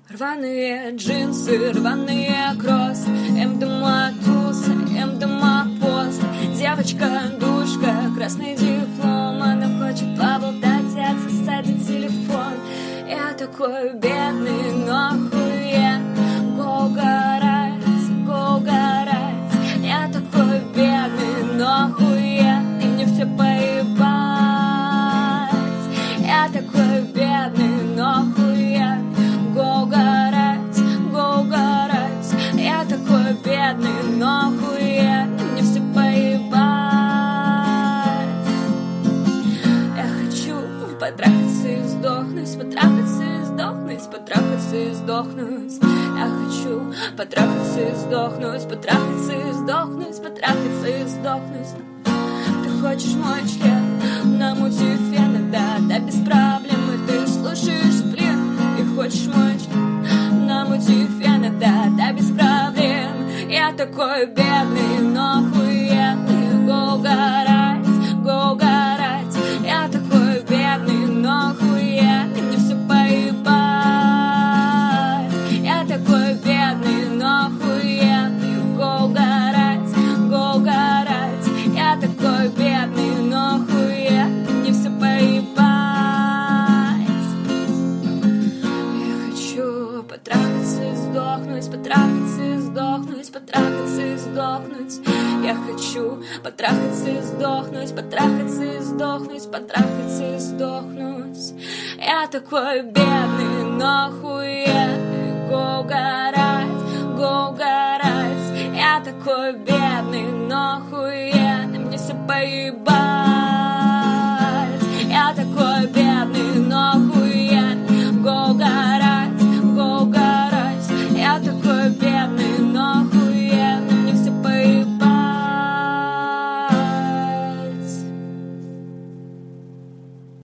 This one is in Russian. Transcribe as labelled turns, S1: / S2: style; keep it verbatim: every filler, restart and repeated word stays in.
S1: Рваные джинсы, рваные кросс, МДМА туса, МДМА пост. Девочка-душка, красный диплом, она хочет поболтать, отсосать телефон. Я такой бедный, но охуен. Go гарать, go гарать. Я такой бедный, но охуен. И мне все поебать. Я такой бедный, но охуен. Go гарать, go гарать. Я такой бедный, но охуен. И мне все поебать. Я хочу потрахаться и сдохнуть, потрахаться и сдохнуть, потрахаться и сдохнуть. Я хочу потрахаться и сдохнуть, потрахаться и сдохнуть, потрахаться и сдохнуть. Ты хочешь мой член, намути фена, да, да, без проблем. И ты слушаешь сплин, и хочешь мой член, намути фена, да, да, без проблем. Я такой бедный, но охуенный. Go гарать, go гарать. Я такой бедный, но охуенный. Мне все поебать. Я такой бедный, но охуенный. Go гарать, go гарать. Я такой бедный, но охуенный. Мне все поебать. Я хочу потрахаться и сдохнуть, потрахаться и сдохнуть, потрахаться и сдохнуть. Я хочу потрахаться и сдохнуть, потрахаться и сдохнуть, потрахаться и сдохнуть. Я такой бедный, но охуенный. Go гарать, go гарать. Я такой бедный, но охуенный. Мне все поебать.